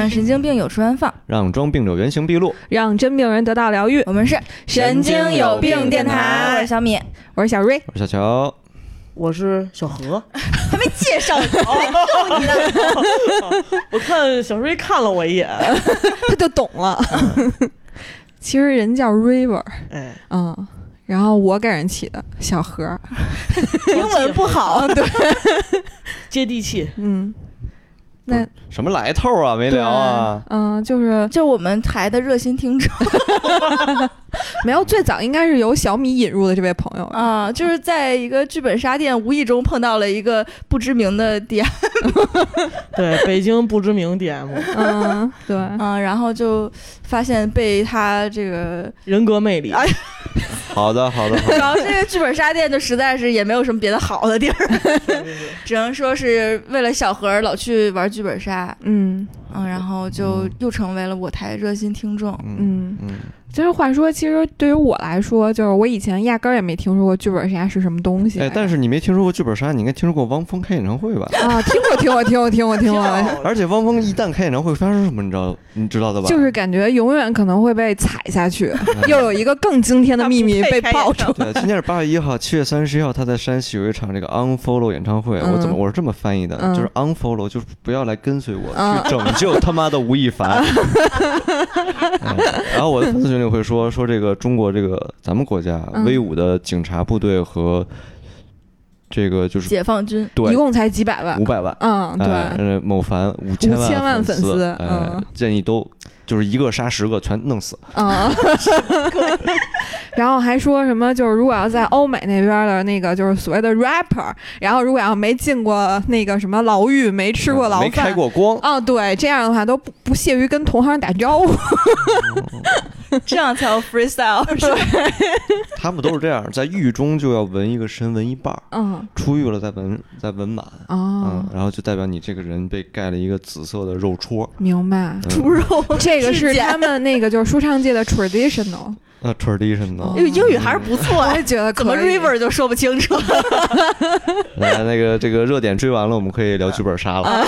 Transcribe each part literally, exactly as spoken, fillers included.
让神经病有处安放， 让装病者原形毕露， 让真病人得到疗愈。 我们是神经有病电台，我是小米， 我是小瑞， 我是小乔， 我是小何。 还没介绍你，还逗你呢。 我看小瑞看了我一眼， 他就懂了。其实人叫 River， 哎， 嗯，然后我给人起的小何， 英文不好，对， 接地气， 嗯。那什么来头啊？没聊啊？ 嗯、呃，就是就我们台的热心听众， 没有最早应该是由小米引入的这位朋友啊，就是在一个剧本杀店无意中碰到了一个不知名的 D M， 对，北京不知名 D M， 嗯，对， 嗯，然后就发现被他这个人格魅力。 哎好的，好的，好的。 然后这个剧本杀店就实在是也没有什么别的好的地儿，只能说是为了小何老去玩剧本杀， 嗯嗯，然后就又成为了我台热心听众， 嗯嗯。就是话说，其实对于我来说，就是我以前压根儿也没听说过剧本杀是什么东西。 哎，但是你没听说过剧本杀，你应该听说过汪峰开演唱会吧？ 啊，听过，听过，听过，听过，听过。 而且汪峰一旦开演唱会，发生什么，你知道，你知道的吧？ 就是感觉永远可能会被踩下去，又有一个更惊天的秘密被爆出来。 对，今天是八月一号，七月三十一号，他在山西有一场这个 unfollow 演唱会。嗯、我怎么我是这么翻译的？嗯、就是 unfollow， 就是不要来跟随我，嗯、去拯救他妈的吴亦凡。嗯、然后我的粉丝群里会说说这个。中国这个咱们国家威武的警察部队和这个就是解放军， 对， 一共才几百万， 五百万， 嗯，对， 呃，某凡五千万五千万粉丝， 嗯，建议都就是一个杀十个，全弄死， 嗯，然后还说什么，就是如果要在欧美那边的那个就是所谓的 rapper， 然后如果要没进过那个什么牢狱，没吃过牢饭， 没开过光， 啊、嗯，对，这样的话都不不屑于跟同行打招呼。 这样才有 freestyle， 对， 他们都是这样，在狱中就要纹一个身，纹一半， 嗯， 出狱了再纹再纹满， 哦， 嗯，然后就代表你这个人被盖了一个紫色的肉戳， 明白？ 嗯、 猪肉， 这个是他们那个就是说唱界的 traditional， 啊 traditional， 英语还是不错， 我也觉得怎么 river 就说不清楚。 来，那个这个热点追完了，我们可以聊剧本杀了。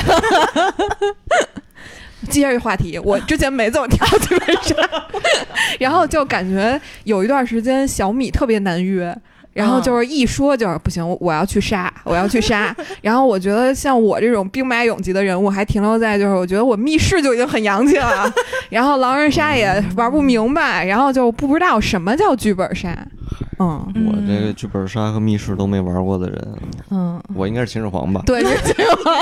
接着话题，我之前没怎么跳剧本杀，然后就感觉有一段时间小米特别难约，然后就是一说就是不行，我要去杀，我要去杀。然后我觉得像我这种兵马俑级的人物，还停留在就是我觉得我密室就已经很洋气了，然后狼人杀也玩不明白，然后就不知道什么叫剧本杀。嗯， 我这个剧本杀和密室都没玩过的人，嗯，我应该是秦始皇吧？ 对，是秦始皇。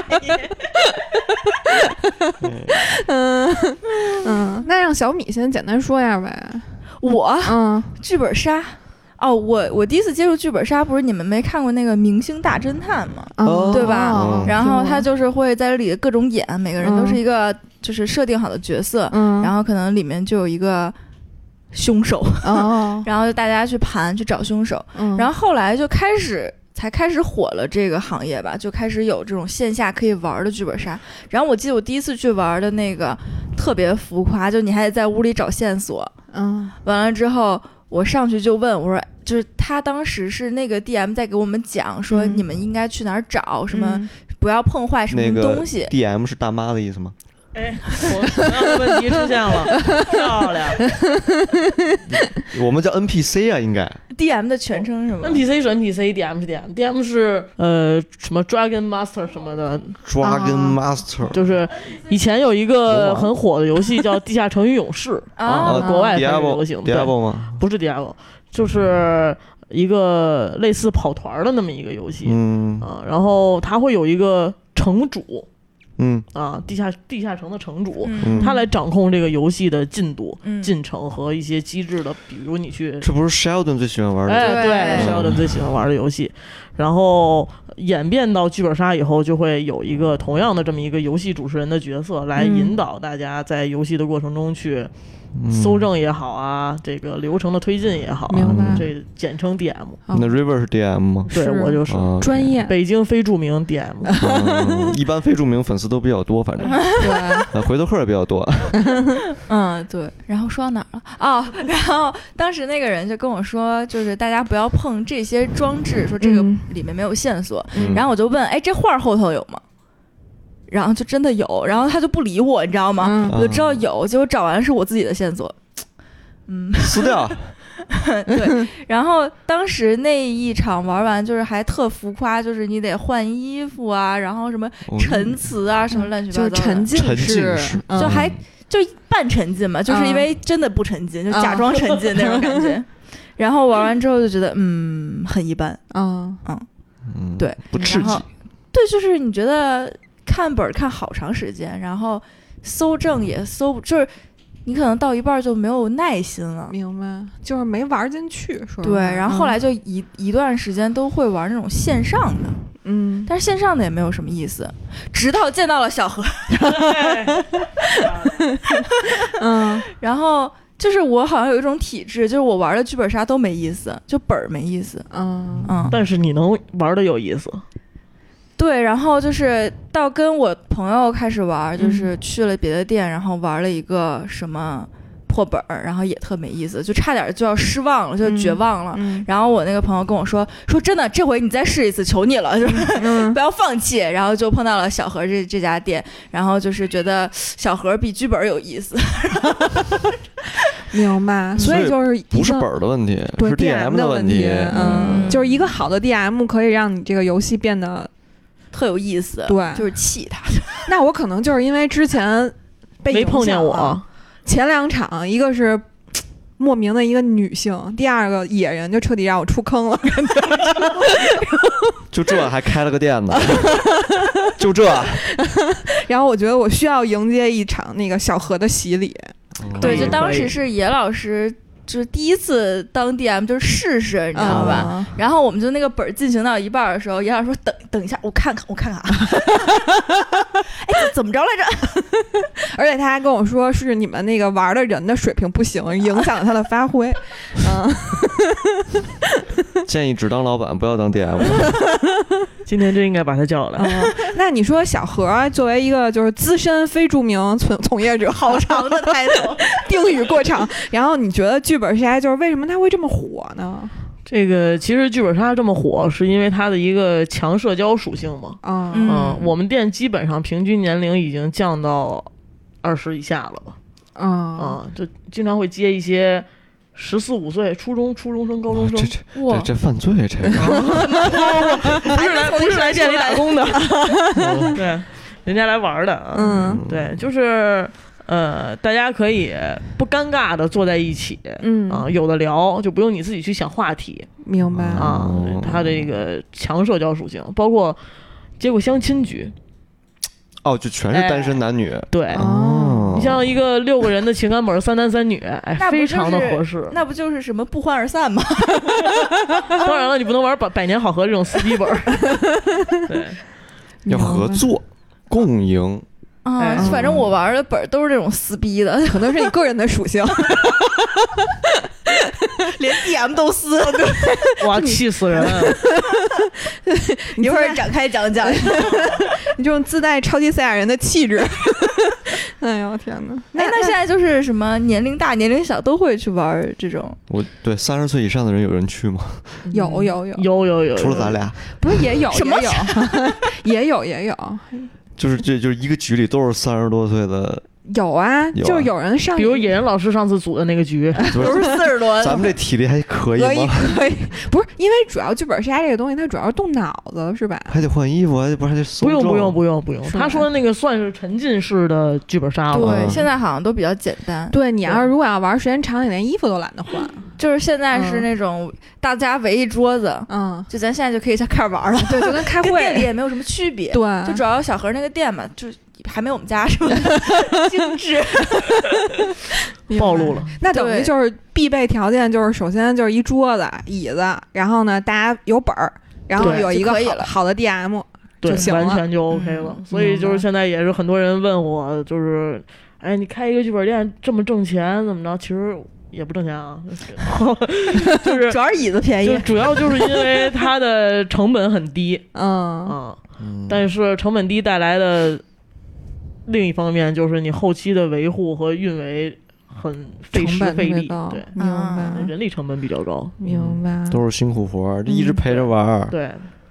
嗯嗯，那让小米先简单说一下呗。 我嗯， 剧本杀。哦，我我第一次接触剧本杀，不是你们没看过那个《明星大侦探》吗？ 哦、 对吧？ 哦、 然后他就是会在这里各种演，每个人都是一个就是设定好的角色，嗯，然后可能里面就有一个凶手，哦，然后就大家去盘去找凶手，嗯，然后后来就开始才开始火了这个行业吧，就开始有这种线下可以玩的剧本杀。然后我记得我第一次去玩的那个特别浮夸，就你还得在屋里找线索，嗯，完了之后。我上去就问我说，就是他当时是那个 D M 在给我们讲说，你们应该去哪儿找、嗯、什么，不要碰坏什么东西。 那个 D M 是大妈的意思吗？ 哎，我同样的问题出现了，漂亮。 我们叫 N P C 啊，应该。 D M 的全称是什么 ？N P C 是 N P C，D M 是 D M，D M 是呃什么 Dragon Master 什么的。 Dragon Master、啊、 就是以前有一个很火的游戏叫《地下城与勇士》啊，呃、国外才流行的。 Diablo 吗？ 不是 Diablo， 就是一个类似跑团的那么一个游戏。嗯啊，然后它会有一个城主。 嗯啊，地下地下城的城主、嗯，他来掌控这个游戏的进度、嗯、进程和一些机制的，比如你去， 这不是 Sheldon 最喜欢玩的？ 哎，对 ，Sheldon 最喜欢玩的游戏。然后演变到剧本杀以后，就会有一个同样的这么一个游戏主持人的角色来引导大家在游戏的过程中去。搜证也好啊，这个流程的推进也好、啊， 明白？ 这简称 D M。 那 River 是 D M 吗？ 对，我就是专业， 北京非著名 D M。 嗯、一般非著名粉丝都比较多，反正对，回头客也比较多。 嗯，对。然后说到哪儿了？哦，然后当时那个人就跟我说，就是大家不要碰这些装置，说这个里面没有线索。嗯、然后我就问，哎，这画后头有吗？ 然后就真的有，然后他就不理我，你知道吗？嗯、我就知道有，结果找完是我自己的线索，嗯， 撕掉。 对，然后当时那一场玩完就是还特浮夸，就是你得换衣服啊，然后什么陈词啊，嗯、什么乱七八糟的， 就沉浸式， 嗯、就还就半沉浸嘛，就是因为真的不沉浸，嗯、就假装沉浸那种感觉。嗯、然后玩完之后就觉得嗯很一般，嗯嗯，对， 不刺激。 对，就是你觉得看本看好长时间，然后搜证也搜，就是。你可能到一半就没有耐心了， 明白？就是没玩进去，说对。然后后来就一、嗯、一段时间都会玩那种线上的，嗯，但是线上的也没有什么意思，直到见到了小何，嗯，然后就是我好像有一种体质，就是我玩的剧本杀都没意思，就本儿没意思，嗯嗯，但是你能玩的有意思。 对，然后就是到跟我朋友开始玩，就是去了别的店，然后玩了一个什么破本儿，然后也特没意思，就差点就要失望了，就绝望了。嗯、然后我那个朋友跟我说说真的，这回你再试一次，求你了，就是、嗯、不要放弃。然后就碰到了小何这这家店，然后就是觉得小何比剧本有意思。 明白，所以就是不是本的问题，是 D M 的问题。 嗯，嗯就是一个好的 D M 可以让你这个游戏变得。 特有意思， 对， 就是气他。 那我可能就是因为之前被没碰见我， 前两场一个是莫名的一个女性，第二个野人就彻底让我出坑了， 就这还开了个店呢，就这。 然后我觉得我需要迎接一场那个小何的洗礼。 嗯、对，就当时是野老师。就是第一次当 D M 就是试试，你知道吧？嗯、然后我们就那个本进行到一半的时候，严老师说：“等等一下，我看看，我看看啊。”哎，怎么着来着？ 而且他还跟我说，是你们那个玩的人的水平不行，影响了他的发挥。嗯， 建议只当老板，不要当 D M。 今天真应该把他叫来。 嗯、那你说小何作为一个就是资深非著名从从业者， 好长的抬头， 定语过长。然后你觉得剧本杀就是为什么它会这么火呢？ 这个其实剧本杀这么火，是因为它的一个强社交属性嘛。嗯嗯、呃，我们店基本上平均年龄已经降到二十以下了吧。嗯啊、呃，就经常会接一些。十四五岁，初中、初中生、高中生， 这这这这犯罪，这个不是来不是来店里打工的，嗯、对，人家来玩的，嗯，对，就是呃，大家可以不尴尬的坐在一起，嗯啊，有的聊，就不用你自己去想话题， 明白啊？它的一个强社交属性，包括结过相亲局。 哦，就全是单身男女。 哎、对，哦，你像一个六个人的情感本，三男三女，哎，非常的合适。 那不就是什么不欢而散吗？ 当然了，你不能玩百百年好合这种撕逼本。对， 要合作共赢。 啊、哎，反正我玩的本都是这种撕逼的， 可能是你个人的属性。 连 D M 都撕， 哇，气死人！ 你一会儿展开讲讲， 你这种自带超级赛亚人的气质。哎呦天哪！ 哎，那现在就是什么年龄大、年龄小都会去玩这种？ 我对三十岁以上的人有人去吗？ 有有有有有有， 除了咱俩， 不是也有什么有也有也有， 就是这就是一个局里都是三十多岁的。 有啊，有啊就是有人上， 比如野人老师上次组的那个局， 都是四十多。 咱们这体力还可以吗？ 可以，可以，不是因为主要剧本杀这个东西，它主要是动脑子，是吧？ 还得换衣服，还得不是还得搜不用不用不用不用。他说的那个算是沉浸式的剧本杀了。 对，嗯、现在好像都比较简单。 对，你要是如果要玩时间长，你连衣服都懒得换。 就是现在是那种大家围一桌子，嗯，就咱现在就可以开始玩了。 对，就跟开会店里也没有什么区别。 对， 就主要小何那个店嘛，就。还没我们家是吧？精致暴露了。 那等于就是必备条件，就是首先就是一桌子、椅子，然后呢，大家有本儿，然后有一个好好的 D M 就行了， 完全就 OK 了。嗯、所以就是现在也是很多人问我，就是哎，你开一个剧本店这么挣钱怎么着？其实也不挣钱啊，就是主要是椅子便宜， 就主要就是因为它的成本很低，嗯啊，但是成本低带来的。另一方面就是你后期的维护和运维很费时费力，对， 明白， 人力成本比较高， 明白， 都是辛苦活，一直陪着玩。 对，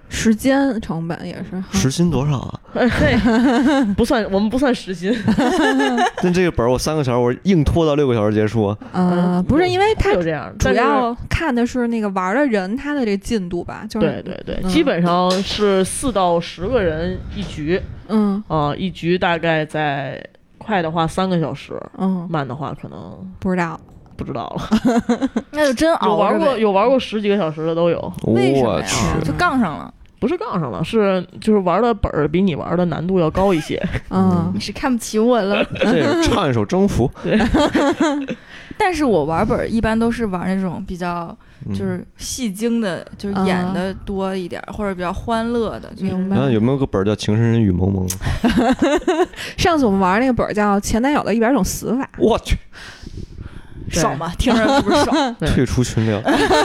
时间成本也是。 时薪多少啊？ 不算，我们不算时薪。 但这个本我三个小时，我硬拖到六个小时结束。 嗯，不是，因为它就这样， 主要看的是那个玩的人他的这进度吧。就是对对对，嗯、基本上是四到十个人一局。 嗯啊、呃，一局大概在快的话三个小时， 嗯， 慢的话可能不知道。 不知道了， 那就真熬有玩过有玩过十几个小时的都有。 为什么呀？ 就杠上了？ 不是杠上了，是就是玩的本儿比你玩的难度要高一些。 嗯， 你是看不起我了？ 这是唱一首征服。 对。 但是我玩本一般都是玩那种比较就是戏精的，就是演的多一点，或者比较欢乐的。 明白。 那有没有个本叫《情深深雨蒙蒙》？ 上次我们玩那个本叫《前男友的一百种死法》。 我去。 爽吧，听着是不是爽？ 退出群聊。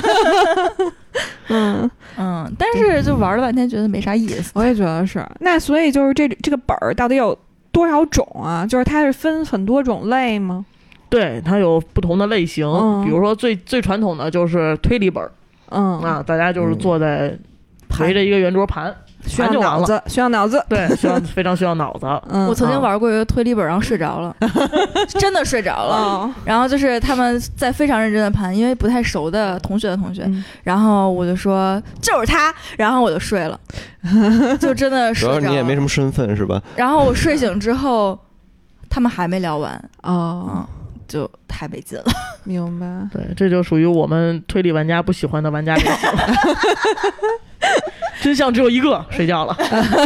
嗯嗯，但是就玩了半天，觉得没啥意思。 我也觉得是。那所以就是这这个本儿到底有多少种啊？就是它是分很多种类吗？ 对，它有不同的类型。 嗯、 比如说最最传统的就是推理本。 嗯啊，大家就是坐在围着一个圆桌盘。 需要脑子，需要脑子， 对，需要非常需要脑子。 嗯， 我曾经玩过一个推理本，然后睡着了，真的睡着了。 哦、 然后就是他们在非常认真的盘，因为不太熟的同学的同学，嗯、然后我就说就是他，然后我就睡了，就真的睡着了。 主要你也没什么身份是吧？ 然后我睡醒之后，他们还没聊完哦。 嗯，就太没劲了。 明白。 对，这就属于我们推理玩家不喜欢的玩家类型。真相只有一个，睡觉了。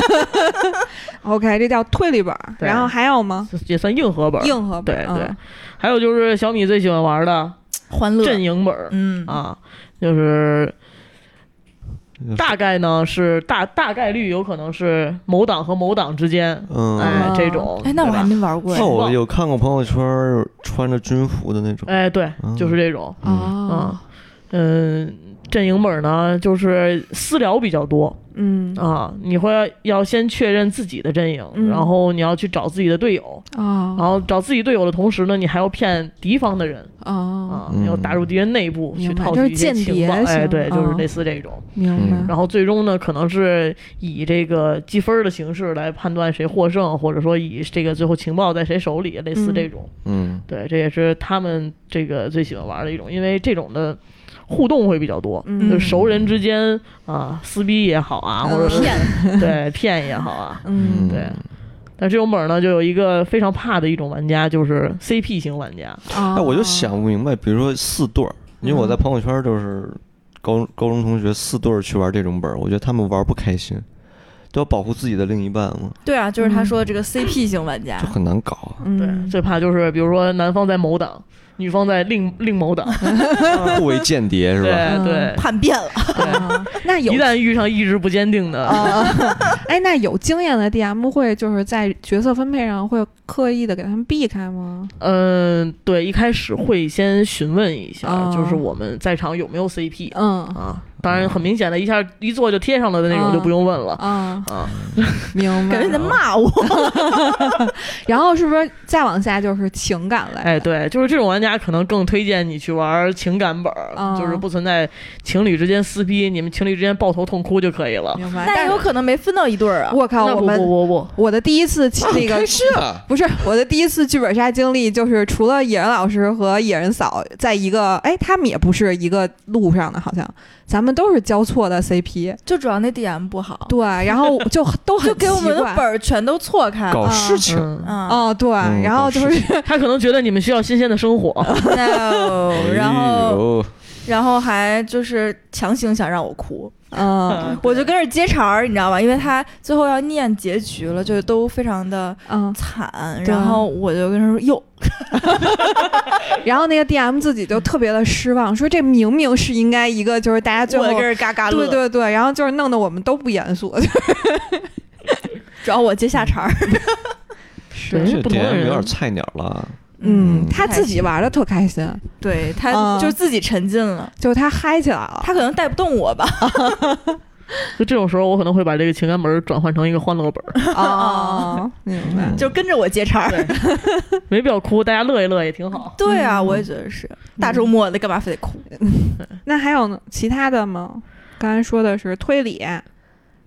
OK， 这叫推理本，然后还有吗？ 也算硬核本。 硬核本， 对对、嗯。还有就是小米最喜欢玩的欢乐阵营本， 嗯啊，就是大概呢是大大概率有可能是某党和某党之间， 嗯， 哎这种。 哎，那我还没玩过。 那我有看过朋友圈穿着军服的那种。 哎，对，嗯、就是这种。 哦， 嗯。阵营本呢，就是私聊比较多， 嗯啊，你会要先确认自己的阵营， 嗯、 然后你要去找自己的队友， 啊， 然后找自己队友的同时呢，你还要骗敌方的人， 啊， 啊，要打入敌人内部、 嗯、 去套取一些情报，哎，对，就是类似这种， 明白。 然后最终呢，可能是以这个积分的形式来判断谁获胜，或者说以这个最后情报在谁手里，类似这种， 嗯， 对，这也是他们这个最喜欢玩的一种，因为这种的。互动会比较多， 嗯、 就是熟人之间啊，撕逼也好啊， 嗯、 或者是骗对骗也好啊， 嗯， 对。但这种本呢，就有一个非常怕的一种玩家，就是 C P 型玩家。 哎， 我就想不明白，比如说四对儿，因为我在朋友圈就是高高中同学四对儿去玩这种本，我觉得他们玩不开心，都要保护自己的另一半嘛。 对啊，就是他说的这个 C P 型玩家， 就很难搞啊。 嗯、 对，最怕就是比如说男方在某党。女方在另另某党， 互为间谍是吧？ 对对， 叛变了。 对， 那有一旦遇上意志不坚定的， 哎，那有经验的 D M 会就是在角色分配上会刻意的给他们避开吗？ 嗯，对，一开始会先询问一下， 哦、 就是我们在场有没有 C P， 嗯啊。当然，很明显的，一下一做就贴上了的那种就不用问了啊啊！ 明白， 感觉在骂我。 然后是不是再往下就是情感类？ 哎，对，就是这种玩家可能更推荐你去玩情感本， 啊、 就是不存在情侣之间撕逼，你们情侣之间抱头痛哭就可以了。 明白？ 但有可能没分到一对儿啊！ 我靠，我们不不不， 我的第一次那个是啊， 不是我的第一次剧本杀经历，就是除了野人老师和野人嫂在一个，哎，他们也不是一个路上的，好像。咱们都是交错的 C P， 就主要那 D M 不好， 对，然后就都很就给我们的本儿全都错开， 搞事情， 嗯， 哦，对， 嗯、 然后就是他可能觉得你们需要新鲜的生活， no, 然后然后还就是强行想让我哭。 嗯， 我就跟着接茬儿，你知道吧？因为他最后要念结局了，就都非常的惨。嗯、然后我就跟他说：“哟。” 然后那个 D M 自己就特别的失望，说这明明是应该一个就是大家最后我跟人嘎嘎乐， 对对对，然后就是弄得我们都不严肃， 主要我接下茬儿。 是， 这 D M 有点菜鸟了。 嗯，他自己玩的特开心， 对他就自己沉浸了， 就是他嗨起来了。 他可能带不动我吧。 就这种时候，我可能会把这个情感本转换成一个欢乐本。 哦，明白， 就跟着我接茬儿， 没必要哭，大家乐一乐也挺好。 对啊，我也觉得是。大周末的，干嘛非得哭？ 那还有其他的吗？刚才说的是推理，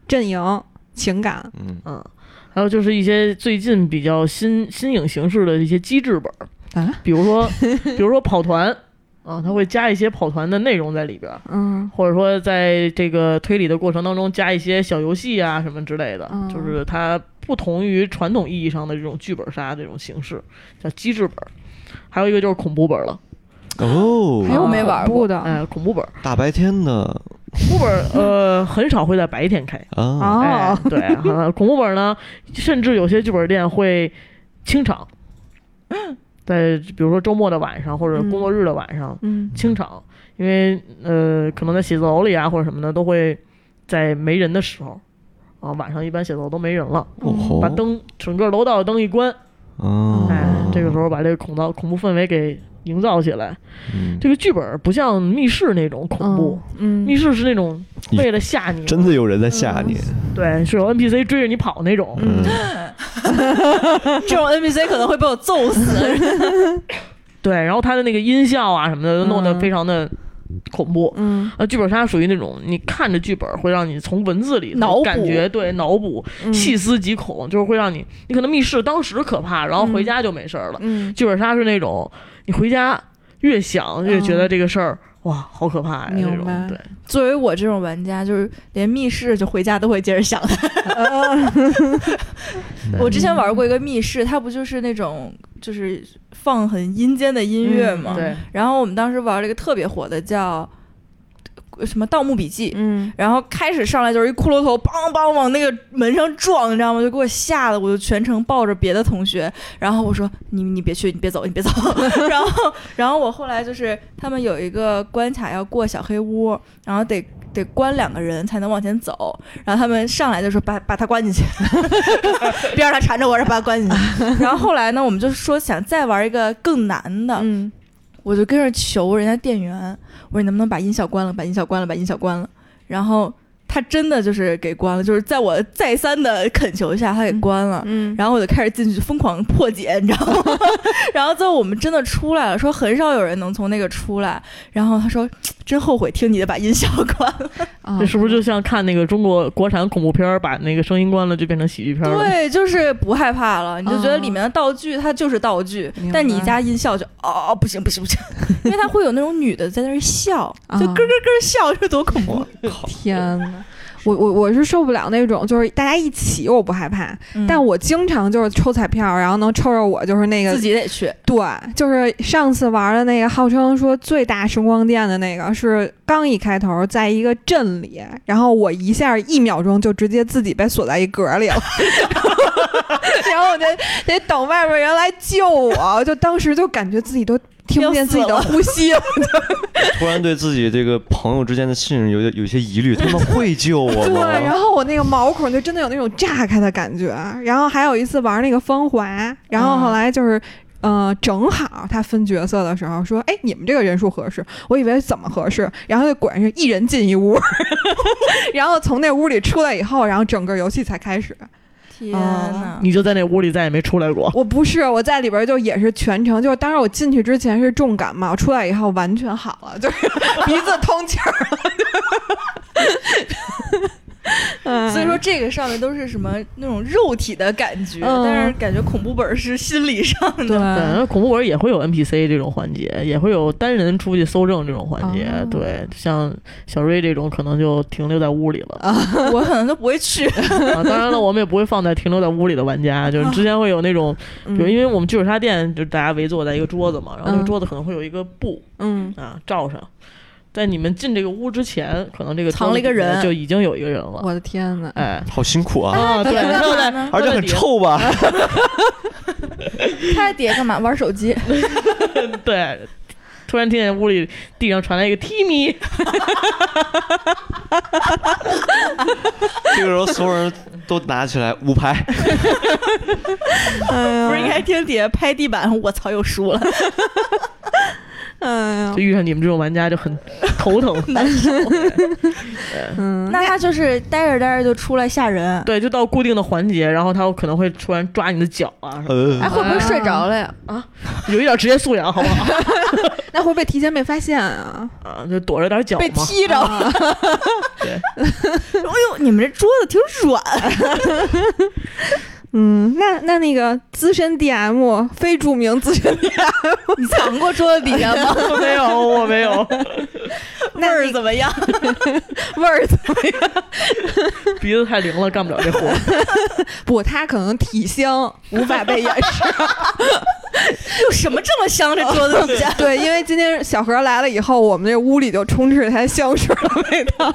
阵营、情感， 嗯嗯，还有就是一些最近比较新新颖形式的一些机制本啊，比如说比如说跑团啊，它会加一些跑团的内容在里边， 嗯， 或者说在这个推理的过程当中加一些小游戏啊什么之类的，嗯、就是它不同于传统意义上的这种剧本杀这种形式，叫机制本。还有一个就是恐怖本了。 哦， 还有没玩过的？ 哎，恐怖本， 大白天的恐怖本，呃，很少会在白天开啊。 哎，对、啊，恐怖本呢，甚至有些剧本店会清场，在比如说周末的晚上或者工作日的晚上， 嗯， 清场，因为呃，可能在写字楼里啊或者什么的，都会在没人的时候，啊，晚上一般写字楼都没人了， 哦、 把灯整个楼道的灯一关。 哦， 哎，这个时候把这个恐造恐怖氛围给营造起来。 嗯， 这个剧本不像密室那种恐怖， 嗯， 密室是那种为了吓你， 真的有人在吓你， 嗯、对，是有 N P C 追着你跑那种。 嗯， 这种 N P C 可能会被我揍死。 对，然后他的那个音效啊什么的都弄得非常的恐怖。 嗯， 呃，剧本杀属于那种你看着剧本会让你从文字里脑感觉对脑补、嗯、细思极恐，就是会让你你可能密室当时可怕，然后回家就没事了。 嗯， 剧本杀是那种你回家越想越觉得这个事儿、嗯、哇好可怕呀那种。对， 作为我这种玩家，就是连密室就回家都会接着想的。我之前玩过一个密室，它不就是那种就是放很阴间的音乐嘛、 嗯、对， 然后我们当时玩了一个特别火的叫什么盗墓笔记， 嗯， 然后开始上来就是一骷髅头梆梆往那个门上撞，你知道吗？就给我吓得，我就全程抱着别的同学，然后我说你你别去，你别走，你别走。然后然后我后来就是他们有一个关卡要过小黑屋，然后得得关两个人才能往前走，然后他们上来就说把把他关进去，别让他缠着我，让把他关进去。然后后来呢，我们就说想再玩一个更难的， 嗯， 我就跟着求人家店员，我说你能不能把音效关了，把音效关了，把音效关了。然后他真的就是给关了，就是在我再三的恳求下他给关了。 嗯， 然后我就开始进去疯狂破解，你知道吗？然后最后我们真的出来了，说很少有人能从那个出来。然后他说真后悔听你的把音效关了。 这是不是就像看那个中国国产恐怖片，把那个声音关了就变成喜剧片了？ 对，就是不害怕了，你就觉得里面的道具它就是道具，哦、但你加音效就哦不行不行不行，因为它会有那种女的在那儿笑，就咯咯咯笑，这多恐怖！ 天哪！我我我是受不了那种，就是大家一起我不害怕、嗯，但我经常就是抽彩票，然后能抽着我就是那个自己得去。 对，就是上次玩的那个号称说最大声光电的那个，是刚一开头在一个镇里，然后我一下一秒钟就直接自己被锁在一格里了，然后我得得等外边人来救我，就当时就感觉自己都听不见自己的呼吸了， 突然对自己这个朋友之间的信任有有些疑虑，他们会救我吗？ 对，然后我那个毛孔就真的有那种炸开的感觉。然后还有一次玩那个芳华，然后后来就是。呃，正好他分角色的时候说：“哎，你们这个人数合适。”我以为怎么合适，然后就果然是一人进一屋，然后从那屋里出来以后，然后整个游戏才开始。 天哪！ 你就在那屋里再也没出来过？ 我不是，我在里边就也是全程，就是当时我进去之前是重感冒，出来以后完全好了，就是鼻子通气儿了。 嗯、所以说这个上面都是什么那种肉体的感觉、嗯、但是感觉恐怖本是心理上的。 对，恐怖本也会有 N P C 这种环节，也会有单人出去搜证这种环节、哦、对，像小瑞这种可能就停留在屋里了、 啊、我可能都不会去、 啊、当然了我们也不会放在停留在屋里的玩家，就是之前会有那种、啊、比如因为我们剧本杀店就是大家围坐在一个桌子嘛，然后那个桌子可能会有一个布嗯啊罩上，在你们进这个屋之前，可能这个藏了一个人， 就已经有一个人了。 我的天哪！ 哎， 好辛苦啊！ 啊，对， 而且很臭吧？ 他在底下干嘛？玩手机。 对，突然听见屋里地上传来一个 Timmy， 这个时候所有人都拿起来五排。 不是应该听底下拍地板？我操，又输了。 嗯， 就遇上你们这种玩家就很头疼难受。 嗯， 那他就是待着待着就出来吓人。 对，就到固定的环节，然后他可能会突然抓你的脚啊。 呃，哎，会不会睡着了呀？ 啊，有一点职业素养，好不好？ 那会不会提前被发现啊？ 啊，就躲着点脚嘛。 被踢着了。啊、 对。 哎呦，你们这桌子挺软。 嗯，那那那个资深 D M 非著名资深 D M， 你藏过桌子底下吗？ 我没有，我没有。 味儿怎么样？ 味儿怎么样？ 鼻子太灵了，干不了这活。 不，他可能体香无法被掩饰。 有什么这么香？这桌子底下？ 对，因为今天小何来了以后，我们这屋里就充斥他香水的味道。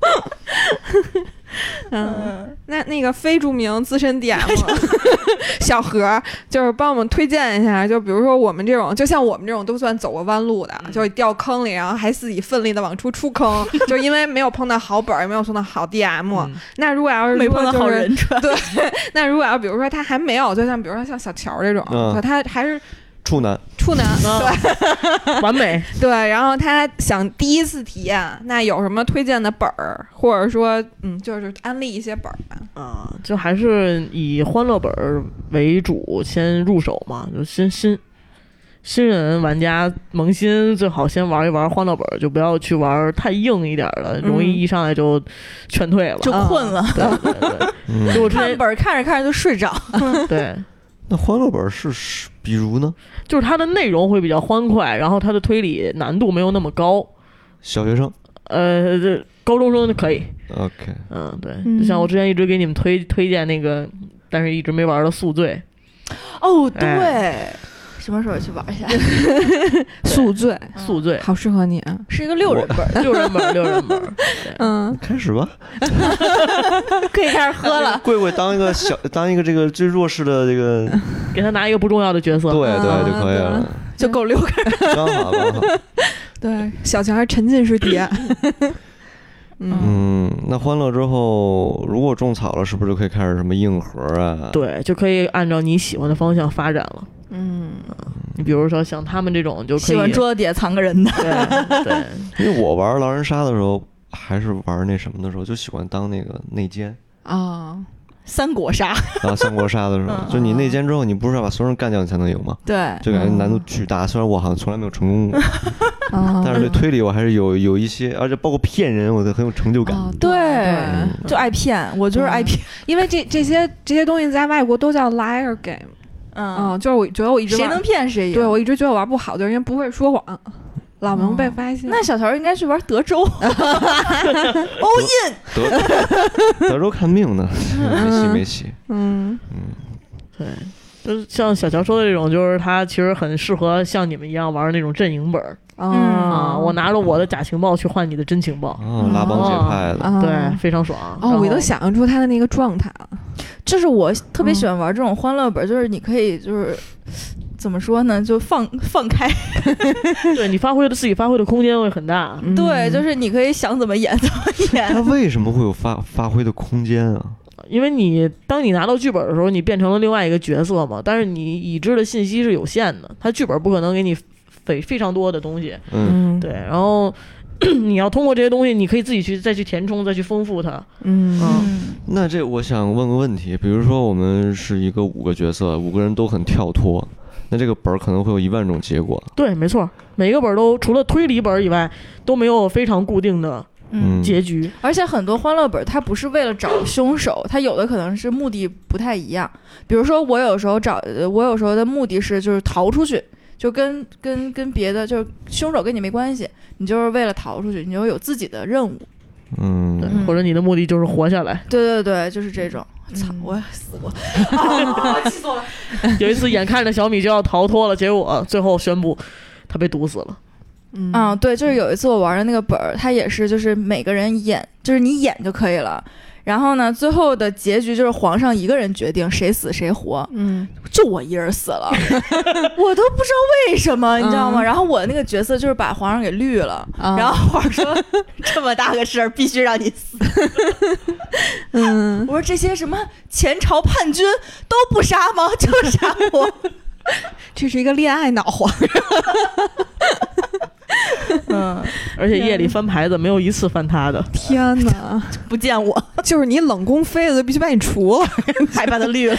嗯，那那个非著名资深 D M 小何，就是帮我们推荐一下，就比如说我们这种，就像我们这种都算走过弯路的，就是掉坑里，然后还自己奋力的往出出坑，就因为没有碰到好本，也没有碰到好 D M、嗯。那如果要是没碰到好人， 对，那如果要比如说他还没有，就像比如说像小乔这种，嗯、他还是。 处男， 处男，对， 完美， 对。然后他想第一次体验，那有什么推荐的本儿，或者说，嗯，就是安利一些本儿吧。 啊，就还是以欢乐本为主，先入手嘛。就新新新人玩家萌新，最好先玩一玩欢乐本，就不要去玩太硬一点的，容易一上来就劝退了， 就困了。 对对对， 嗯、 就我看本看着看着就睡着。 对。 那欢乐本是比如呢？ 就是它的内容会比较欢快，然后它的推理难度没有那么高。 小学生？ 呃，这高中生就可以。 OK。 嗯，对，就像我之前一直给你们推推荐那个，但是一直没玩的宿醉。 哦，对。哎，什么时候去玩一下？ 宿醉， 宿醉， 好适合你啊！ 是一个六人本， 六人本，六人本。 嗯， 开始吧， 可以开始喝了。 贵贵当一个小，当一个这个最弱势的这个， 给他拿一个不重要的角色， 对对就可以了， 就够六个人， 刚好刚好。 对，小强还沉浸式体验。 嗯，那欢乐之后，如果种草了，是不是就可以开始什么硬核啊？ 对，就可以按照你喜欢的方向发展了。 嗯， 你比如说像他们这种就可以喜欢桌子底下藏个人的， 对对。 因为我玩狼人杀的时候，还是玩那什么的时候，就喜欢当那个内奸啊。 三国杀啊，三国杀的时候，嗯、就你内奸之后，你不是要把所有人干掉你才能赢吗？ 对， 就感觉难度巨大。虽然我好像从来没有成功过，但是对推理我还是有有一些，而且包括骗人，我都很有成就感。 哦、 对，嗯、就爱骗，我就是爱骗， 因为这这些这些东西在外国都叫 liar game。嗯, 嗯，就是我觉得我一直谁能骗谁赢。 对，我一直觉得我玩不好，就是因为不会说谎。老能被发现、 嗯，那小乔应该去玩德州，all in。 德德州看命呢，没戏没戏。 嗯嗯，对，就是像小乔说的这种，就是他其实很适合像你们一样玩那种阵营本。 嗯啊，我拿着我的假情报去换你的真情报， 哦，拉帮结派的， 哦、对，非常爽。 哦，我都想象出他的那个状态了。 就是我特别喜欢玩这种欢乐本，嗯、就是你可以就是怎么说呢，就放放开， 对你发挥的自己发挥的空间会很大。 嗯、对，就是你可以想怎么演怎么演。 他为什么会有发发挥的空间啊？ 因为你当你拿到剧本的时候，你变成了另外一个角色嘛，但是你已知的信息是有限的，他剧本不可能给你非非常多的东西。 嗯， 对，然后你要通过这些东西，你可以自己去再去填充，再去丰富它。 嗯嗯， 那这我想问个问题，比如说我们是一个五个角色，五个人都很跳脱，那这个本可能会有一万种结果。 对，没错，每个本都除了推理本以外，都没有非常固定的嗯结局。 嗯、而且很多欢乐本它不是为了找凶手，它有的可能是目的不太一样。比如说我有时候找，我有时候的目的是就是逃出去。就跟跟跟别的，就是凶手跟你没关系，你就是为了逃出去，你就有自己的任务， 嗯， 对，或者你的目的就是活下来。 对对对，就是这种。操、嗯，我死过，啊，气死我了！ 有一次，眼看着小米就要逃脱了，结果最后宣布他被毒死了。 嗯，啊，对，就是有一次我玩的那个本儿，它也是就是每个人演，就是你演就可以了。然后呢，最后的结局就是皇上一个人决定谁死谁活， 嗯， 就我一人死了，我都不知道为什么，你知道吗？嗯、然后我那个角色就是把皇上给绿了，嗯、然后皇上说这么大个事儿必须让你死， 嗯， 我说这些什么前朝叛军都不杀吗？就杀我。 这是一个恋爱脑黄。 嗯，而且夜里翻牌子没有一次翻他的。 天哪， 不见我， 就是你冷宫妃子必须把你除了， 还把他绿了。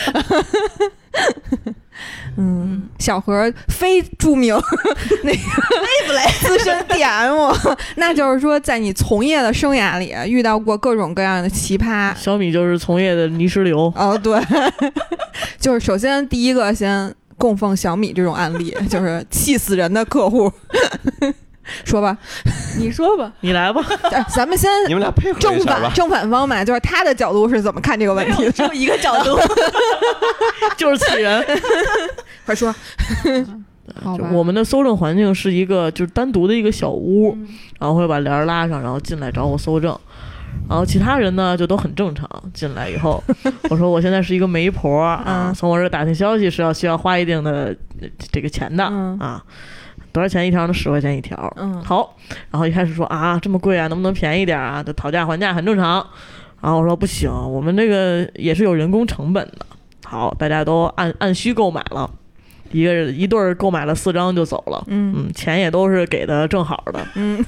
嗯，小何非著名那个资深 D M， 那就是说在你从业的生涯里遇到过各种各样的奇葩。 小米就是从业的泥石流。 哦，对，就是首先第一个先供奉小米这种案例，就是气死人的客户。说吧， 你说吧， 你来吧。 咱们先你们俩配合一下吧。 正反正反方嘛，就是他的角度是怎么看这个问题的？ 只有一个角度， 就是气人。 快说。 好吧，我们的搜证环境是一个就是单独的一个小屋，嗯、然后会把帘拉上，然后进来找我搜证。然后其他人呢就都很正常，进来以后，我说我现在是一个媒婆啊，从我这打听消息是要需要花一定的这个钱的、嗯、啊。多少钱一条呢？十块钱一条。嗯，好。然后一开始说啊，这么贵啊，能不能便宜点啊？就讨价还价很正常。然后我说不行，我们这个也是有人工成本的。好，大家都按按需购买了，一个一对儿购买了四张就走了。嗯嗯，钱也都是给的正好的。嗯，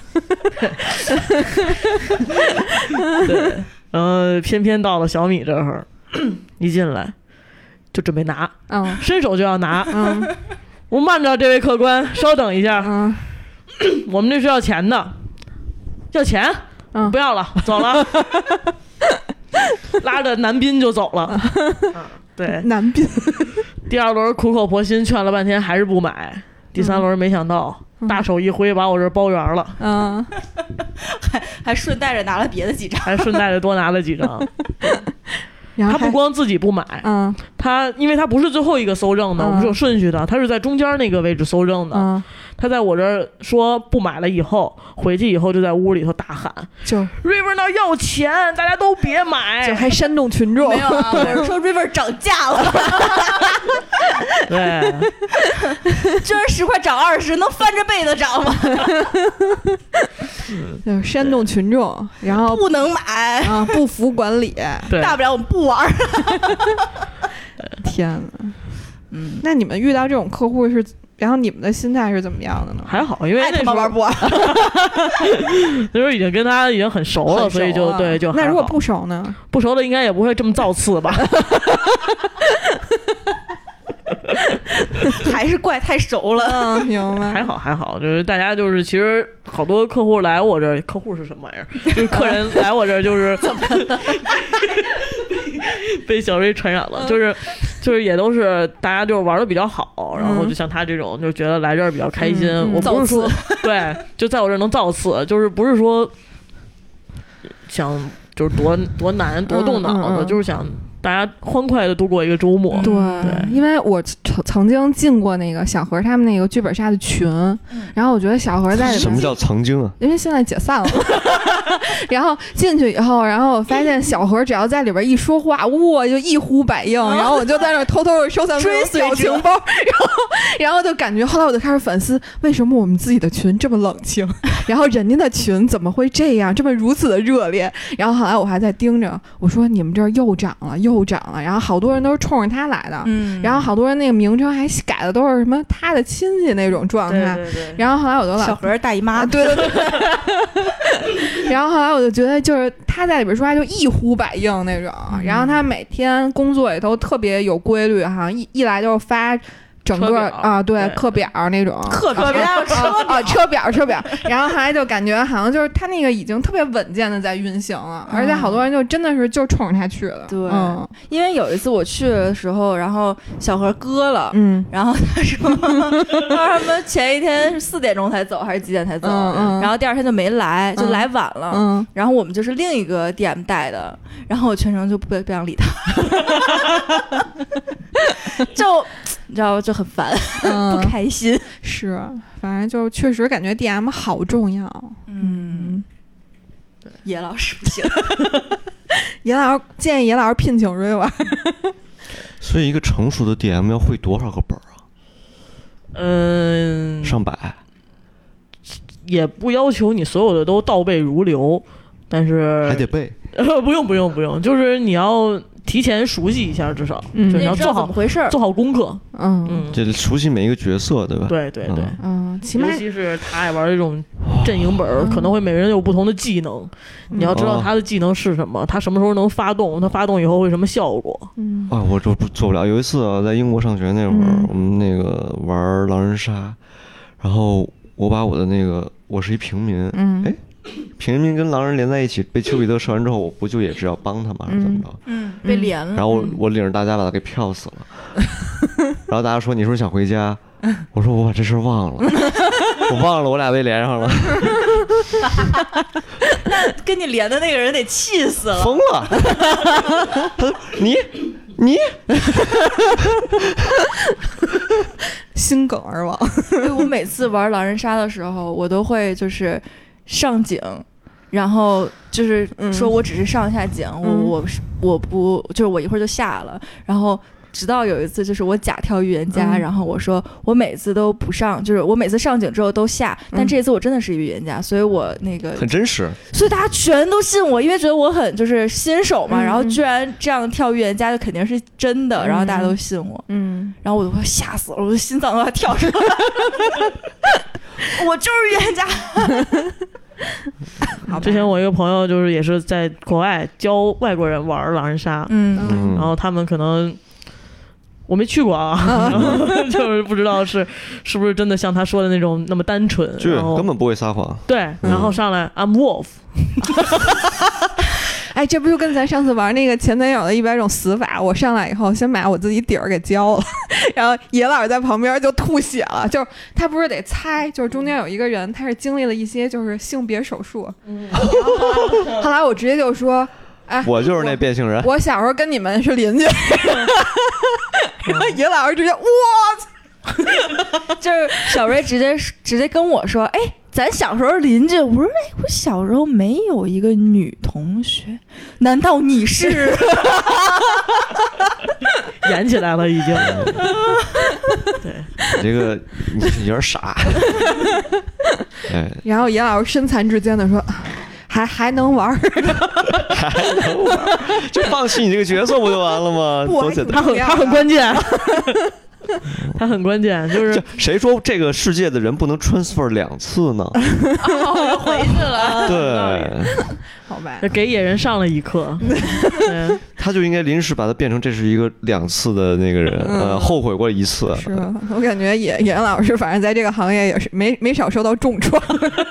对。然后偏偏到了小米这儿，一进来就准备拿，嗯，伸手就要拿，嗯。我慢着，这位客官，稍等一下。嗯，我们这是要钱的，要钱？嗯，不要了，走了。拉着男宾就走了。嗯，对， 男宾。 第二轮苦口婆心劝了半天，还是不买。第三轮没想到，嗯、大手一挥，把我这包圆了。嗯， 还还顺带着拿了别的几张， 还顺带着多拿了几张。他不光自己不买，嗯，他因为他不是最后一个搜证的，嗯、我们是有顺序的，他是在中间那个位置搜证的。嗯，他在我这儿说不买了以后，回去以后就在屋里头大喊，就 River 那要钱，大家都别买， 就还煽动群众。 没有啊，我是说 River 涨价了。 对， 今儿十块涨二十，能翻着倍的涨吗？ 就是煽动群众，然后不能买啊，不服管理， 大不了我们不玩。 天哪，嗯，那你们遇到这种客户是，然后你们的心态是怎么样的呢？ 还好，因为那时候玩不玩？ 那时候已经跟他已经很熟了， 熟所以就对就还好。 那如果不熟呢？ 不熟的应该也不会这么造次吧？ 还是怪太熟了。 嗯，明白。 还好还好，就是大家就是其实好多客户来我这儿，客户是什么玩意儿？就是客人来我这儿就是怎么了？被小瑞传染了，就是就是也都是大家就是玩的比较好，然后就像他这种就觉得来这儿比较开心。嗯、我不是说对，就在我这儿能造次，就是不是说想就是多多难多动脑子，嗯嗯嗯就是想。大家欢快的度过一个周末。 对，对因为我曾曾经进过那个小何他们那个剧本杀的群，嗯、然后我觉得小何在里面什么叫曾经啊？ 因为现在解散了。然后进去以后，然后我发现小何只要在里边一说话，哇，就一呼百应。然后我就在那偷偷的收藏追表情包，然后然后就感觉后来我就开始反思，为什么我们自己的群这么冷清，然后人家的群怎么会这样，这么如此的热烈？然后后来我还在盯着，我说你们这儿又涨了又。又涨了，然后好多人都是冲着他来的，嗯，然后好多人那个名称还改的都是什么他的亲戚那种状态， 对对对， 然后后来我就老小何大姨妈， 对对对，然后后来我就觉得就是他在里边说话就一呼百应那种，嗯、然后他每天工作也都特别有规律哈，一一来就是发。整个啊，对课表那种， 课表车啊，车表车表，然后后来就感觉好像就是他那个已经特别稳健的在运行了，而且好多人就真的是就冲着他去了。 对，嗯，因为有一次我去的时候，然后小何割了，嗯，然后他说，他们前一天是四点钟才走还是几点才走，嗯，然后第二天就没来，就来晚了，嗯，然后我们就是另一个 D M 带的，然后我全程就不不想理他，就。你知道就很烦、嗯、不开心是反正就确实感觉 D M 好重要。嗯， 对，野老师不行。 野老师建议野老师聘请瑞娃。 所以一个成熟的 D M 要会多少个本啊？ 嗯， 上百。 也不要求你所有的都倒背如流，但是还得背。 呃，不用不用不用，就是你要提前熟悉一下，至少嗯，你要做好回事， 做好功课， 嗯嗯，这熟悉每一个角色，对吧？ 对对对， 嗯，起码尤其是他爱玩这种阵营本，嗯、可能会每个人有不同的技能，嗯、你要知道他的技能是什么，他什么时候能发动，他发动以后会什么效果。 嗯，啊，我就做不了。有一次啊，在英国上学那会儿，嗯、我们那个玩狼人杀，然后我把我的那个我是一平民，嗯，哎。平民跟狼人连在一起，被丘比特射完之后，我不就也是要帮他吗？还是怎么着？ 嗯，被连了。 然后我我领着大家把他给票死了。然后大家说：“你是不是想回家？”我说：“我把这事忘了，我忘了我俩被连上了。” 那跟你连的那个人得气死了， 疯了。他说：“你你。” 心梗而亡。 因为我每次玩狼人杀的时候，我都会就是上警，然后就是说我只是上一下警，嗯、我我我不就是我一会儿就下了，然后直到有一次就是我假跳预言家，嗯、然后我说我每次都不上，就是我每次上警之后都下，但这一次我真的是预言家，所以我那个很真实， 所以大家全都信我，因为觉得我很就是新手嘛，嗯、然后居然这样跳预言家就肯定是真的，嗯、然后大家都信我，嗯，然后我都快吓死了，我的心脏都要跳出来了，我就是预言家。 之前我一个朋友就是也是在国外教外国人玩狼人杀，嗯，然后他们可能我没去过啊，嗯、就是不知道是是不是真的像他说的那种那么单纯， 对，根本不会撒谎。 对，然后上来、嗯、I'm Wolf。 哎，这不就跟咱上次玩那个前男友的一百种死法？我上来以后先把我自己底儿给交了，然后野老师在旁边就吐血了。就是他不是得猜，就是中间有一个人他是经历了一些就是性别手术，嗯、然后后来我直接就说，哎， 我就是那变性人。 我, 我小时候跟你们是邻居，然后野老师直接我操， 就是小瑞直接直接跟我说，哎。咱小时候邻居，我说哎，我小时候没有一个女同学，难道你是？ 演起来了已经。对， 你这个你有点傻。 哎，然后严老师身残志坚的说，还还能玩， 还能玩，就放弃你这个角色不就完了吗？多简单， 他很他很关键。他很关键，就是谁说这个世界的人不能 transfer 两次呢？ 哦，又回去了。 对， 好吧， 给野人上了一课。 他就应该临时把它变成这是一个两次的那个人，嗯、呃，后悔过一次。 是我感觉野野老师反正在这个行业也是没没少受到重创。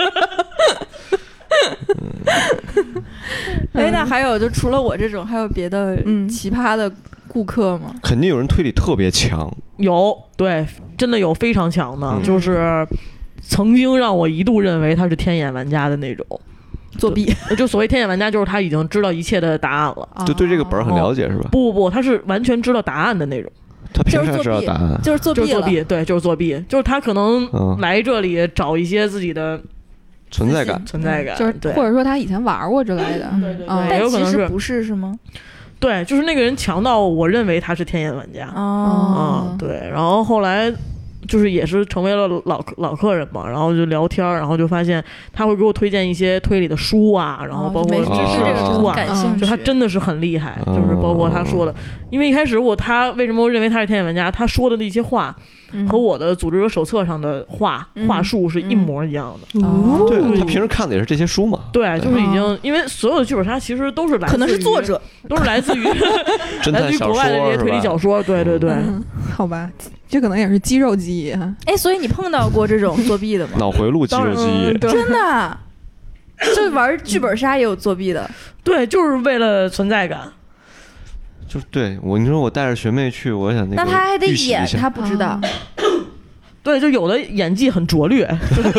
哎，那还有就除了我这种，还有别的奇葩的顾客吗？ 肯定有人推理特别强。 有，对，真的有非常强的，嗯、就是曾经让我一度认为他是天眼玩家的那种作弊。 就, 就所谓天眼玩家，就是他已经知道一切的答案了， 就对这个本很了解，是吧？ 不不不，他是完全知道答案的那种。 他凭啥知道答案？ 就是作弊， 就是作弊，对，就是作弊，就是他可能来这里找一些自己的。 存在感， 存在感， 就是或者说他以前玩过之类的， 对对对， 但其实不是是吗？ 对，就是那个人强到我认为他是天眼玩家哦、嗯，对，然后后来就是也是成为了老老客人嘛，然后就聊天，然后就发现他会给我推荐一些推理的书啊，然后包括知识的书啊， 哦、 就他真的是很厉害，哦、就是包括他说的，因为一开始我他为什么认为他是天眼玩家，他说的那些话。和我的组织者手册上的话、嗯、话术是一模一样的。 哦，对，他平时看的也是这些书嘛。 对，就是已经，哦、因为所有的剧本杀其实都是来自于， 可能是作者， 都是来自于来自于国外的这些推理小说。对对对、 嗯，好吧，这可能也是肌肉记忆哈。 哎，所以你碰到过这种作弊的吗？ 脑回路肌肉记忆， 嗯、真的，就玩剧本杀也有作弊的。 对，就是为了存在感。 就是对我，你说我带着学妹去，我想那个那他还得演，他不知道。 对，就有的演技很拙劣。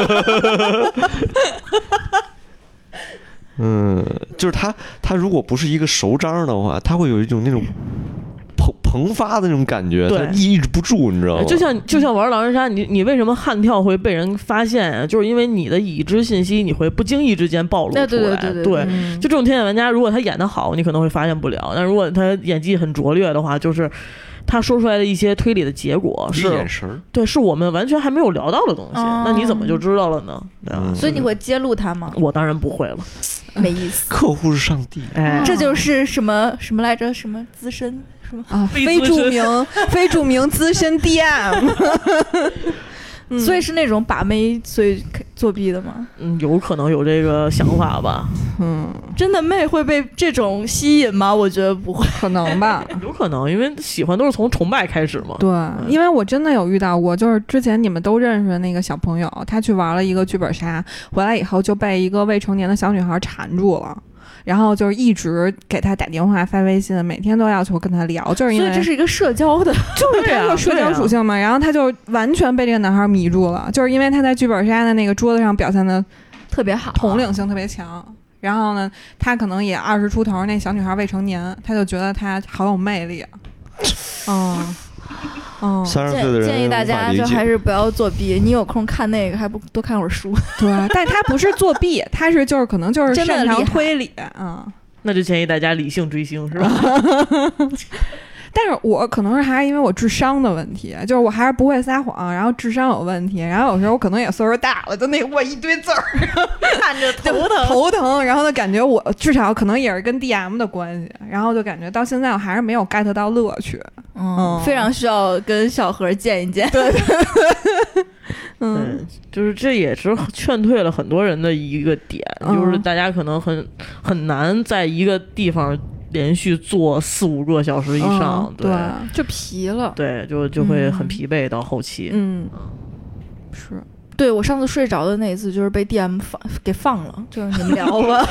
嗯，就是他，他如果不是一个熟章的话，他会有一种那种膨膨发的那种感觉，他抑制不住，你知道吗？ 就像就像玩狼人杀，你你为什么悍跳会被人发现啊？就是因为你的已知信息你会不经意之间暴露出来。 对对对对, 对, 对、嗯，就这种天眼玩家，如果他演得好，你可能会发现不了；但如果他演技很拙劣的话，就是他说出来的一些推理的结果是眼神， 对，是我们完全还没有聊到的东西。哦、那你怎么就知道了呢？对啊、 所以你会揭露他吗？ 我当然不会了。 没意思。 客户是上帝， 哎，这就是什么什么来着？什么资深什么啊？非著名非著名资深 D M。 嗯、所以是那种把妹所以作弊的吗？ 嗯，有可能有这个想法吧。 嗯，真的妹会被这种吸引吗？我觉得不会， 可能吧。 有可能，因为喜欢都是从崇拜开始嘛。 对，嗯、因为我真的有遇到过，就是之前你们都认识的那个小朋友，他去玩了一个剧本杀，回来以后就被一个未成年的小女孩缠住了。然后就是一直给他打电话发微信，每天都要求跟他聊，就是因为所以这是一个社交的， 就是这个社交属性嘛。然后他就完全被这个男孩迷住了，就是因为他在剧本杀的那个桌子上表现的特别好， 统领性特别强。然后呢，他可能也二十出头，那小女孩未成年，他就觉得他好有魅力。嗯。 哦，三十岁的人建议大家就还是不要作弊。你有空看那个，还不多看会儿书。 对，但他不是作弊，他是就是可能就是擅长推理啊。 那就建议大家理性追星，是吧？ 但是我可能是还是因为我智商的问题，就是我还是不会撒谎，然后智商有问题，然后有时候我可能也岁数大了，就那我一堆字儿， 看着头疼头疼，然后就感觉我至少可能也是跟 D M 的关系，然后就感觉到现在我还是没有 get 到乐趣， 嗯，非常需要跟小何见一见。 对， 嗯，就是这也是劝退了很多人的一个点，嗯、就是大家可能很很难在一个地方连续做四五个小时以上， 嗯、对， 对就疲了， 对，就就会很疲惫到后期。 嗯，是， 对我上次睡着的那一次就是被 D M 放给放了，就是你们聊吧，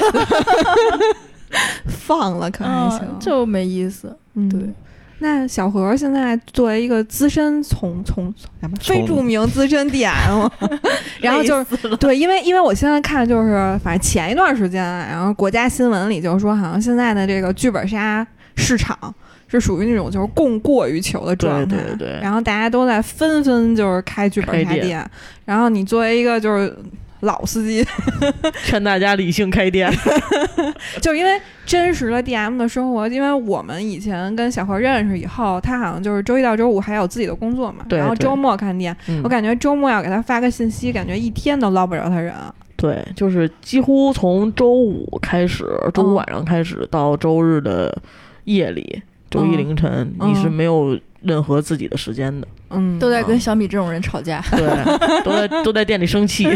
放了可还行， 嗯、就没意思。 嗯、对。那小何现在作为一个资深从从什么非著名资深 D M， 然后就是对，因为因为我现在看就是反正前一段时间，然后国家新闻里就是说，好像现在的这个剧本杀市场是属于那种就是供过于求的状态， 对对对， 然后大家都在纷纷就是开剧本杀店，然后你作为一个就是老司机劝大家理性开店就是因为真实的 D M 的生活，因为我们以前跟小何认识以后，他好像就是周一到周五还有自己的工作嘛， 对， 然后周末看店、嗯、我感觉周末要给他发个信息，感觉一天都捞不着他人。 对，就是几乎从周五开始，周五晚上开始、嗯、到周日的夜里，周一凌晨、嗯、你是没有任何自己的时间的。 嗯， 都在跟小米这种人吵架， 对，都在都在店里生气。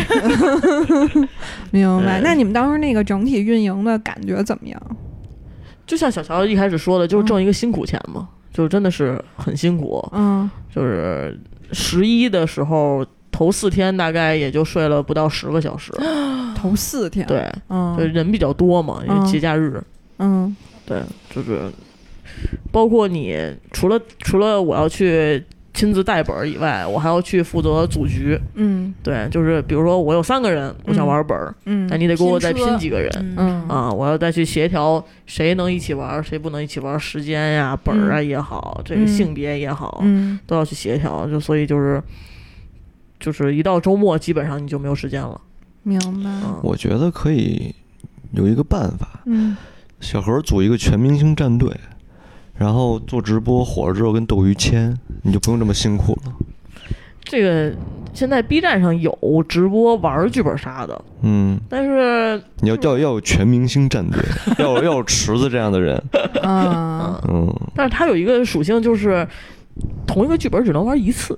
明白。那你们当时那个整体运营的感觉怎么样？ 就像小乔一开始说的，就是挣一个辛苦钱嘛，嗯、就真的是很辛苦。 嗯， 就是十一的时候，头四天大概也就睡了不到十个小时。 头四天， 对， 嗯， 就人比较多嘛，因为节假日。 嗯， 对，就是包括你除了除了我要去亲自带本以外，我还要去负责组局。 嗯， 对，就是比如说我有三个人，我想玩本， 嗯， 那你得给我再拼几个人， 嗯啊，我要再去协调谁能一起玩，谁不能一起玩，时间呀、本啊也好， 嗯、 这个性别也好， 嗯， 都要去协调。就所以就是就是一到周末，基本上你就没有时间了。 明白。 嗯、 我觉得可以有一个办法， 嗯， 小何组一个全明星战队。然后做直播火了之后跟斗鱼签，你就不用这么辛苦了。 这个现在 B 站上有直播玩剧本杀的， 嗯， 但是你要要要有全明星战队，要有要有池子这样的人， 嗯嗯， 但是它有一个属性，就是同一个剧本只能玩一次。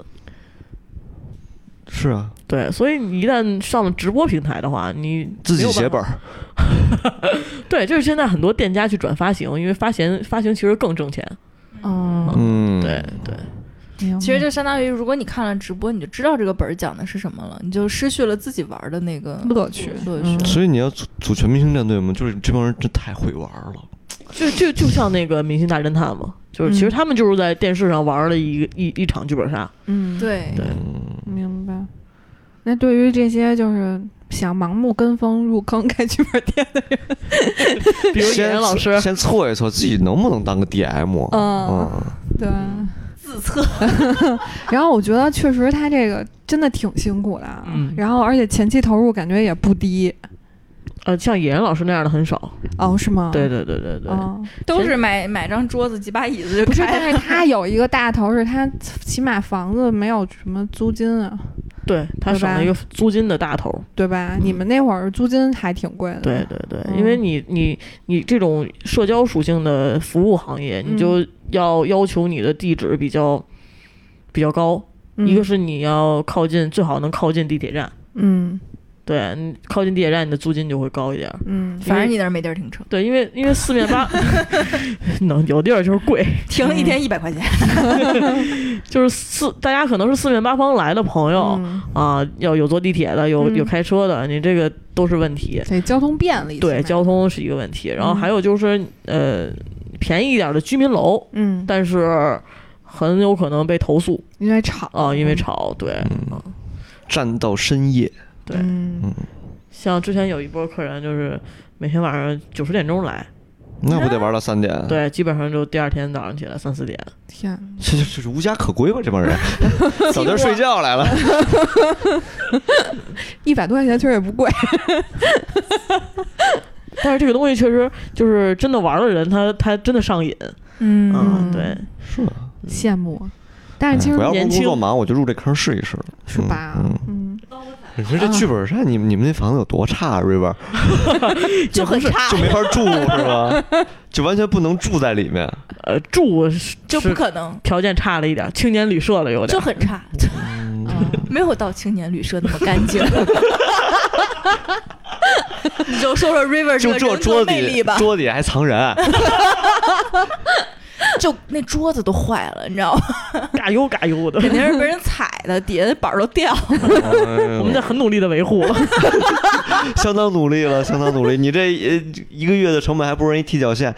是啊， 对，所以你一旦上了直播平台的话，你自己写本儿。 对，就是现在很多店家去转发行，因为发行发行其实更挣钱。 嗯， 嗯， 对对。 其实就相当于，如果你看了直播，你就知道这个本儿讲的是什么了，你就失去了自己玩的那个乐趣乐趣。 所以你要组组全明星战队嘛，就是这帮人真太会玩了。 就就就像那个《明星大侦探》嘛，就是其实他们就是在电视上玩了一一一场剧本杀。 嗯， 对对， 明白。那对于这些就是想盲目跟风入坑开剧本店的人， 比如演员老师， 先测一测自己能不能当个 D M。 嗯， 嗯对， 自测。 然后我觉得确实他这个真的挺辛苦的， 嗯， 然后而且前期投入感觉也不低。 呃，像演员老师那样的很少。 哦，是吗？ 对对对对对， 哦、 都是买买张桌子几把椅子就开了。 不是，但是他有一个大头，是他起码房子没有什么租金啊。 对，他省了一个租金的大头， 对吧？嗯、你们那会儿租金还挺贵的。 对对对，嗯、因为你你你这种社交属性的服务行业，你就要要求你的地址比较比较高，嗯、一个是你要靠近，最好能靠近地铁站。 嗯。 对，你靠近地铁站，你的租金就会高一点。 嗯，反正你那儿没地儿停车。 对，因为因为四面八能有地儿就是贵， 停一天一百块钱。 就是四，大家可能是四面八方来的朋友、嗯、啊，要有坐地铁的，有有开车的，你这个都是问题。 对，交通便利。 对，交通是一个问题。然后还有就是、嗯、呃，便宜一点的居民楼， 嗯， 但是很有可能被投诉， 因为吵啊，因为吵，对， 嗯，站到深夜。 对，嗯，像之前有一波客人，就是每天晚上九十点钟来， 那不得玩到三点？ 对，基本上就第二天早上起来三四点。 天， 这这这无家可归吧？这帮人早点睡觉来了。 一百多块钱确实也不贵， 但是这个东西确实就是真的玩的人，他他真的上瘾。 嗯， 嗯对， 是吗？ 羡慕。但是其实我要不工作忙，我就入这坑试一试， 是吧？ 嗯。嗯你说这剧本杀，你们你们那房子有多差啊 ，River？ 就很差， 就没法住是吧？就完全不能住在里面。 呃，住就不可能， 条件差了一点，青年旅社了有点， 就很差，嗯、没有到青年旅社那么干净。你就说说 River 这个人格魅力吧， 桌底还藏人。 就那桌子都坏了，你知道吗？ 嘎悠嘎悠的， 肯定是被人踩的，底下的板都掉了。 我们在很努力的维护了， 相当努力了，相当努力。你这一个月的成本还不如人一踢脚线。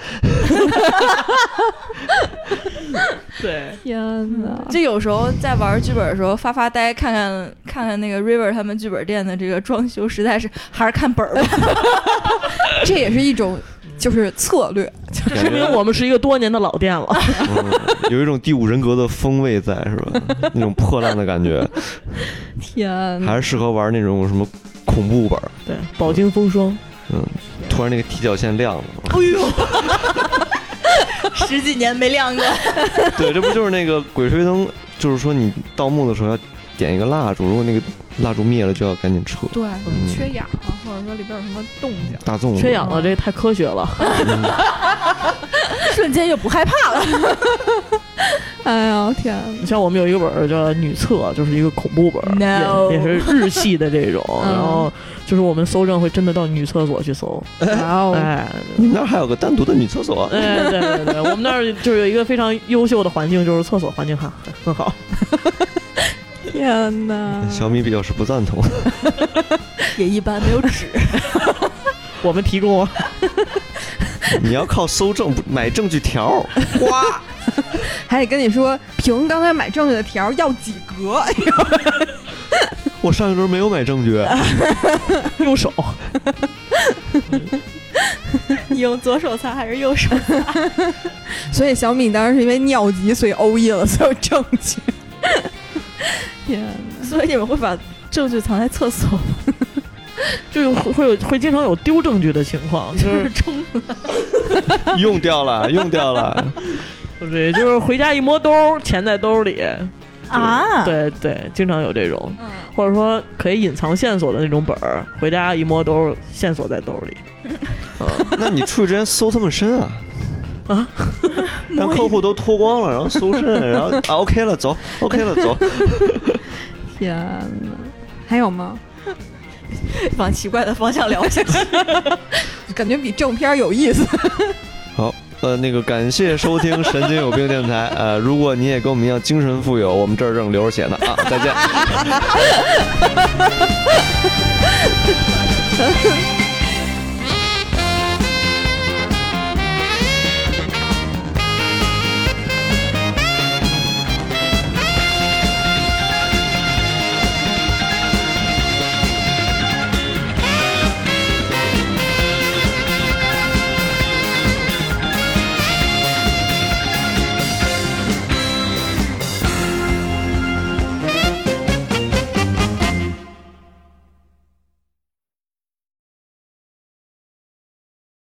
对， 天哪！ 就有时候在玩剧本的时候发发呆，看看看看那个 River 他们剧本店的这个装修，实在是还是看本儿吧。 这也是一种就是策略， 说明我们是一个多年的老店了。 嗯、有一种第五人格的风味在，是吧？那种破烂的感觉。 天， 还是适合玩那种什么恐怖本。 对，饱经风霜。 嗯，突然那个踢脚线亮了。 哎呦！十几年没亮过。 对，这不就是那个鬼吹灯？就是说你盗墓的时候要点一个蜡烛，如果那个蜡烛灭了，就要赶紧撤。 对，嗯、缺氧了，或者说里边有什么动静。 大众缺氧了，这太科学了。 嗯、 瞬间又不害怕了。 哎呀天！ 像我们有一个本叫《女厕》，就是一个恐怖本， no. 也, 也是日系的这种。 嗯、 然后就是我们搜证会真的到女厕所去搜。 哦、 哎， 你们那儿还有个单独的女厕所？ 哎，对对对，我们那儿就有一个非常优秀的环境，就是厕所环境很很好。 天哪！ 小米表示不赞同。 也一般，没有纸。 我们提供啊。 你要靠搜证买证据条，哇！ 还得跟你说，凭刚才买证据的条要几格？ 我上一轮没有买证据， 用手。 你用左手擦还是右手擦？ 所以小米当时是因为尿急，所以欧印了所有证据。 天，所以你们会把证据藏在厕所吗？ 就会有会经常有丢证据的情况，就是冲了，用掉了，用掉了。 对，就是回家一摸兜，钱在兜里啊。 对对，经常有这种，嗯、或者说可以隐藏线索的那种本儿，回家一摸兜，线索在兜里。 嗯、那你出去之前搜他们身啊？ 啊， 让客户都脱光了，然后搜身，然后啊 OK 了，走 OK 了，走。 天哪，还有吗？ 往奇怪的方向聊下去， 感觉比正片有意思。 好，呃，那个感谢收听神经有病电台。呃，如果你也跟我们一样精神富有，我们这儿正流着血呢啊！再见。